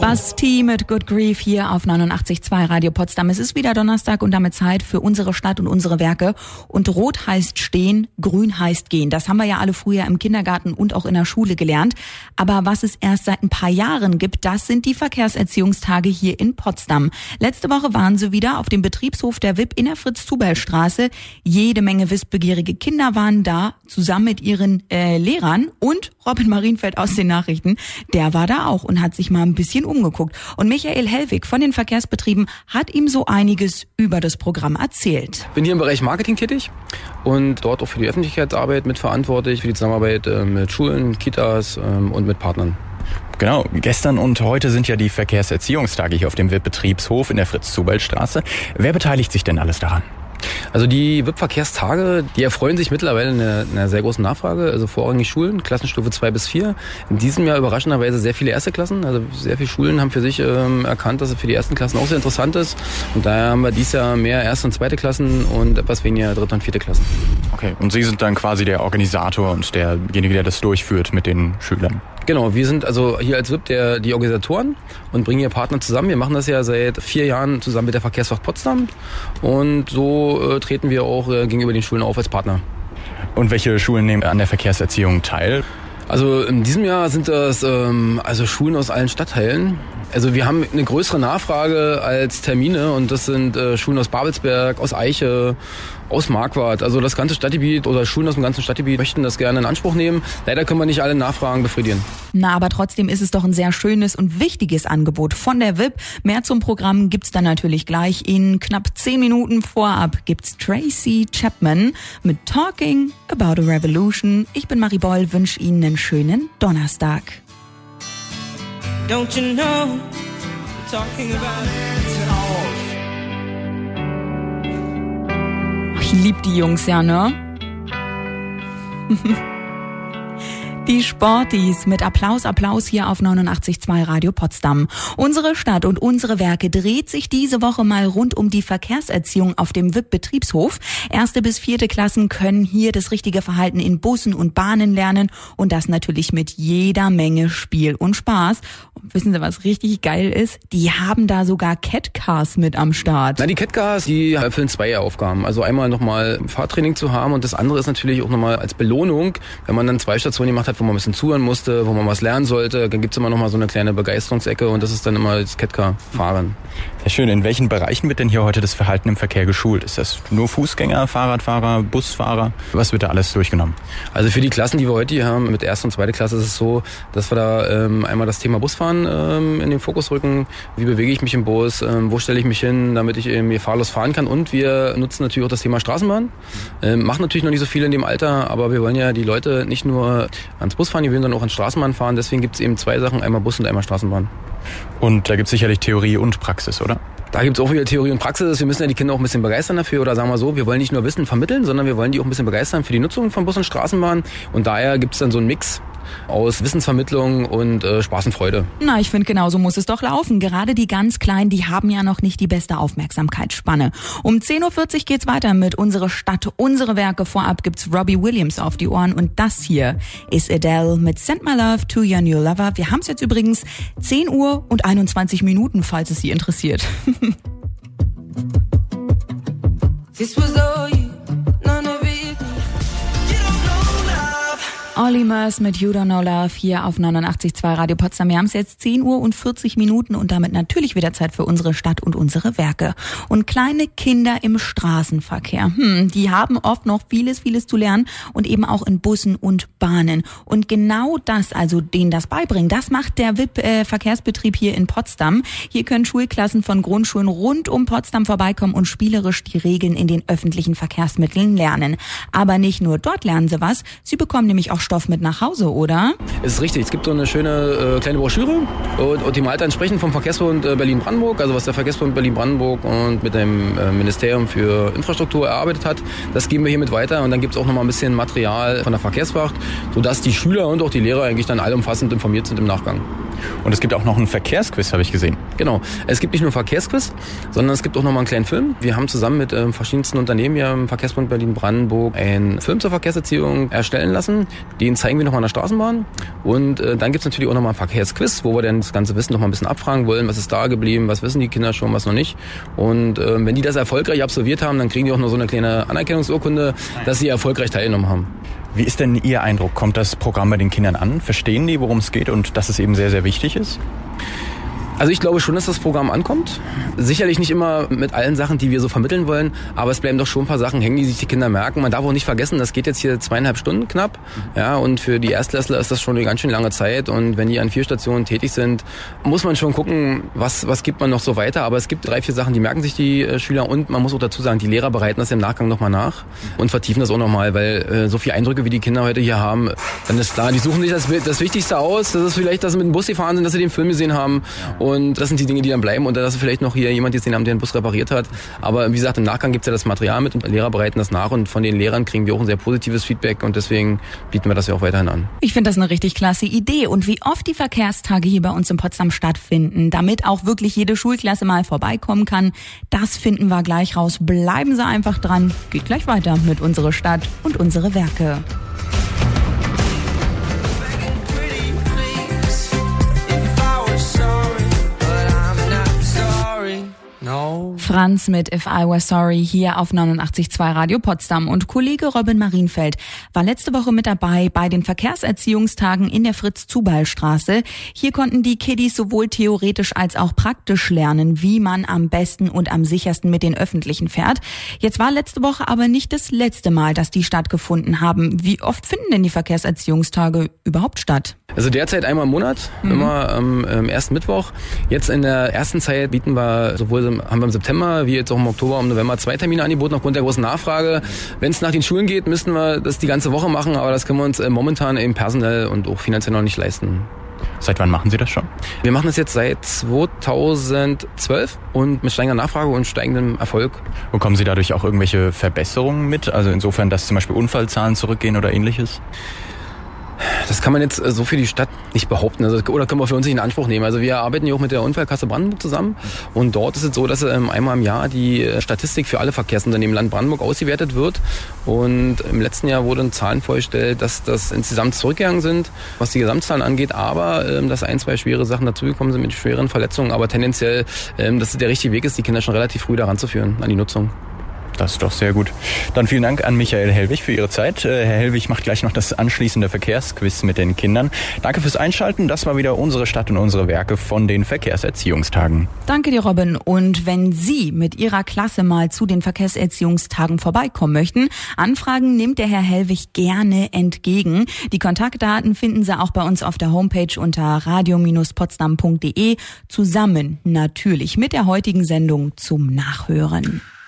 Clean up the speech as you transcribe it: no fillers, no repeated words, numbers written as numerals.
Basti mit Good Grief hier auf 89.2 Radio Potsdam. Es ist wieder Donnerstag und damit Zeit für unsere Stadt und unsere Werke. Und rot heißt stehen, grün heißt gehen. Das haben wir ja alle früher im Kindergarten und auch in der Schule gelernt. Aber was es erst seit ein paar Jahren gibt, das sind die Verkehrserziehungstage hier in Potsdam. Letzte Woche waren sie wieder auf dem Betriebshof der WIP in der Fritz-Zubel-Straße. Jede Menge wissbegierige Kinder waren da, zusammen mit ihren Lehrern. Und Robin Marienfeld aus den Nachrichten, der war da auch und hat sich mal ein bisschen umgeguckt. Und Michael Hellwig von den Verkehrsbetrieben hat ihm so einiges über das Programm erzählt. Ich bin hier im Bereich Marketing tätig und dort auch für die Öffentlichkeitsarbeit mitverantwortlich, für die Zusammenarbeit mit Schulen, Kitas und mit Partnern. Genau, gestern und heute sind ja die Verkehrserziehungstage hier auf dem WIP-Betriebshof in der Fritz-Zubel-Straße. Wer beteiligt sich denn alles daran? Also die WIP-Verkehrstage, die erfreuen sich mittlerweile einer sehr großen Nachfrage, also vorrangig Schulen, Klassenstufe 2 bis 4. In diesem Jahr überraschenderweise sehr viele erste Klassen, also sehr viele Schulen haben für sich erkannt, dass es für die ersten Klassen auch sehr interessant ist. Und daher haben wir dieses Jahr mehr erste und zweite Klassen und etwas weniger dritte und vierte Klassen. Okay, und Sie sind dann quasi der Organisator und derjenige, der das durchführt mit den Schülern? Genau, wir sind also hier als WIP die Organisatoren und bringen hier Partner zusammen. Wir machen das ja seit 4 Jahren zusammen mit der Verkehrswacht Potsdam und so treten wir auch gegenüber den Schulen auf als Partner. Und welche Schulen nehmen an der Verkehrserziehung teil? Also in diesem Jahr sind das also Schulen aus allen Stadtteilen. Also wir haben eine größere Nachfrage als Termine und das sind Schulen aus Babelsberg, aus Eiche, aus Marquardt. Also das ganze Stadtgebiet oder Schulen aus dem ganzen Stadtgebiet möchten das gerne in Anspruch nehmen. Leider können wir nicht alle Nachfragen befriedigen. Na, aber trotzdem ist es doch ein sehr schönes und wichtiges Angebot von der WIP. Mehr zum Programm gibt's dann natürlich gleich. In knapp 10 Minuten vorab gibt's Tracy Chapman mit Talking About a Revolution. Ich bin Marie Boll, wünsche Ihnen einen schönen Donnerstag. Don't you know we're talking about Ich lieb die Jungs ja, ne? Die Sporties mit Applaus hier auf 89.2 Radio Potsdam. Unsere Stadt und unsere Werke dreht sich diese Woche mal rund um die Verkehrserziehung auf dem WIP-Betriebshof. 1. bis 4. Klassen können hier das richtige Verhalten in Bussen und Bahnen lernen und das natürlich mit jeder Menge Spiel und Spaß. Und wissen Sie, was richtig geil ist? Die haben da sogar Catcars mit am Start. Na, die Catcars, die erfüllen 2 Aufgaben. Also einmal nochmal Fahrtraining zu haben und das andere ist natürlich auch nochmal als Belohnung, wenn man dann 2 Stationen gemacht hat, wo man ein bisschen zuhören musste, wo man was lernen sollte, dann gibt's immer noch mal so eine kleine Begeisterungsecke und das ist dann immer das Catcar-Fahren. Sehr schön. In welchen Bereichen wird denn hier heute das Verhalten im Verkehr geschult? Ist das nur Fußgänger, Fahrradfahrer, Busfahrer? Was wird da alles durchgenommen? Also für die Klassen, die wir heute hier haben, mit 1. und 2. Klasse ist es so, dass wir da einmal das Thema Busfahren in den Fokus rücken. Wie bewege ich mich im Bus? Wo stelle ich mich hin, damit ich fahrlos fahren kann? Und wir nutzen natürlich auch das Thema Straßenbahn. Machen natürlich noch nicht so viel in dem Alter, aber wir wollen ja die Leute nicht nur ans Busfahren gewöhnen, sondern auch ans Straßenbahn fahren. Deswegen gibt es eben 2 Sachen, einmal Bus und einmal Straßenbahn. Und da gibt es sicherlich Theorie und Praxis, oder? Da gibt es auch wieder Theorie und Praxis. Wir müssen ja die Kinder auch ein bisschen begeistern dafür. Oder sagen wir so, wir wollen nicht nur Wissen vermitteln, sondern wir wollen die auch ein bisschen begeistern für die Nutzung von Bus und Straßenbahn. Und daher gibt es dann so einen Mix aus Wissensvermittlung und Spaß und Freude. Na, ich finde, genauso muss es doch laufen. Gerade die ganz Kleinen, die haben ja noch nicht die beste Aufmerksamkeitsspanne. Um 10.40 Uhr geht's weiter mit Unsere Stadt, unsere Werke. Vorab gibt's Robbie Williams auf die Ohren und das hier ist Adele mit Send My Love to Your New Lover. Wir haben's jetzt übrigens 10 Uhr und 21 Minuten, falls es Sie interessiert. This was all you, none of it. Olly Murs mit You Don't Know Love hier auf 89.2 Radio Potsdam. Wir haben es jetzt 10 Uhr und 40 Minuten und damit natürlich wieder Zeit für unsere Stadt und unsere Werke. Und kleine Kinder im Straßenverkehr, die haben oft noch vieles zu lernen und eben auch in Bussen und Bahnen. Und genau das, also denen das beibringen, das macht der WIP-Verkehrsbetrieb hier in Potsdam. Hier können Schulklassen von Grundschulen rund um Potsdam vorbeikommen und spielerisch die Regeln in den öffentlichen Verkehrsmitteln lernen. Aber nicht nur dort lernen sie was, sie bekommen nämlich auch Stoff mit nach Hause, oder? Es ist richtig. Es gibt so eine schöne kleine Broschüre und die malt entsprechend vom Verkehrsbund Berlin-Brandenburg, also was der Verkehrsbund Berlin-Brandenburg und mit dem Ministerium für Infrastruktur erarbeitet hat. Das geben wir hiermit weiter und dann gibt es auch noch mal ein bisschen Material von der Verkehrswacht, sodass die Schüler und auch die Lehrer eigentlich dann allumfassend informiert sind im Nachgang. Und es gibt auch noch einen Verkehrsquiz, habe ich gesehen. Genau. Es gibt nicht nur Verkehrsquiz, sondern es gibt auch noch mal einen kleinen Film. Wir haben zusammen mit verschiedensten Unternehmen hier im Verkehrsbund Berlin-Brandenburg einen Film zur Verkehrserziehung erstellen lassen. Den zeigen wir noch mal an der Straßenbahn Und dann gibt's natürlich auch nochmal ein Verkehrsquiz, wo wir dann das ganze Wissen nochmal ein bisschen abfragen wollen. Was ist da geblieben, was wissen die Kinder schon, was noch nicht. Und wenn die das erfolgreich absolviert haben, dann kriegen die auch noch so eine kleine Anerkennungsurkunde, dass sie erfolgreich teilgenommen haben. Wie ist denn Ihr Eindruck? Kommt das Programm bei den Kindern an? Verstehen die, worum es geht und dass es eben sehr, sehr wichtig ist? Also ich glaube schon, dass das Programm ankommt. Sicherlich nicht immer mit allen Sachen, die wir so vermitteln wollen, aber es bleiben doch schon ein paar Sachen hängen, die sich die Kinder merken. Man darf auch nicht vergessen, das geht jetzt hier 2,5 Stunden knapp. Ja, und für die Erstklässler ist das schon eine ganz schön lange Zeit. Und wenn die an 4 Stationen tätig sind, muss man schon gucken, was gibt man noch so weiter. Aber es gibt 3, 4 Sachen, die merken sich die Schüler. Und man muss auch dazu sagen, die Lehrer bereiten das im Nachgang nochmal nach und vertiefen das auch nochmal, weil so viele Eindrücke, wie die Kinder heute hier haben, dann ist klar, die suchen sich das Wichtigste aus. Das ist vielleicht, dass sie mit dem Bus gefahren sind, dass sie den Film gesehen haben. Und das sind die Dinge, die dann bleiben. Und dass vielleicht noch hier jemand gesehen haben, der den Bus repariert hat. Aber wie gesagt, im Nachgang gibt's ja das Material mit und Lehrer bereiten das nach. Und von den Lehrern kriegen wir auch ein sehr positives Feedback. Und deswegen bieten wir das ja auch weiterhin an. Ich finde das eine richtig klasse Idee. Und wie oft die Verkehrstage hier bei uns in Potsdam stattfinden, damit auch wirklich jede Schulklasse mal vorbeikommen kann, das finden wir gleich raus. Bleiben Sie einfach dran. Geht gleich weiter mit Unsere Stadt und unsere Werke. Franz mit If I Were Sorry hier auf 89.2 Radio Potsdam. Und Kollege Robin Marienfeld war letzte Woche mit dabei bei den Verkehrserziehungstagen in der Fritz-Zubal-Straße. Hier konnten die Kiddies sowohl theoretisch als auch praktisch lernen, wie man am besten und am sichersten mit den Öffentlichen fährt. Jetzt war letzte Woche aber nicht das letzte Mal, dass die stattgefunden haben. Wie oft finden denn die Verkehrserziehungstage überhaupt statt? Also derzeit einmal im Monat, immer am ersten Mittwoch. Jetzt in der ersten Zeit haben wir im September wie jetzt auch im Oktober und November 2 Termine angeboten aufgrund der großen Nachfrage. Wenn es nach den Schulen geht, müssten wir das die ganze Woche machen, aber das können wir uns momentan eben personell und auch finanziell noch nicht leisten. Seit wann machen Sie das schon? Wir machen das jetzt seit 2012 und mit steigender Nachfrage und steigendem Erfolg. Bekommen Sie dadurch auch irgendwelche Verbesserungen mit? Also insofern, dass zum Beispiel Unfallzahlen zurückgehen oder ähnliches? Das kann man jetzt so für die Stadt nicht behaupten, oder können wir für uns nicht in Anspruch nehmen. Also wir arbeiten ja auch mit der Unfallkasse Brandenburg zusammen und dort ist es so, dass einmal im Jahr die Statistik für alle Verkehrsunternehmen im Land Brandenburg ausgewertet wird und im letzten Jahr wurden Zahlen vorgestellt, dass das insgesamt zurückgegangen sind, was die Gesamtzahlen angeht, aber dass 1, 2 schwere Sachen dazugekommen sind mit schweren Verletzungen, aber tendenziell, dass es der richtige Weg ist, die Kinder schon relativ früh daran zu führen, an die Nutzung. Das ist doch sehr gut. Dann vielen Dank an Michael Hellwig für Ihre Zeit. Herr Hellwig macht gleich noch das anschließende Verkehrsquiz mit den Kindern. Danke fürs Einschalten. Das war wieder Unsere Stadt und unsere Werke von den Verkehrserziehungstagen. Danke dir, Robin. Und wenn Sie mit Ihrer Klasse mal zu den Verkehrserziehungstagen vorbeikommen möchten, Anfragen nimmt der Herr Hellwig gerne entgegen. Die Kontaktdaten finden Sie auch bei uns auf der Homepage unter radio-potsdam.de, zusammen natürlich mit der heutigen Sendung zum Nachhören.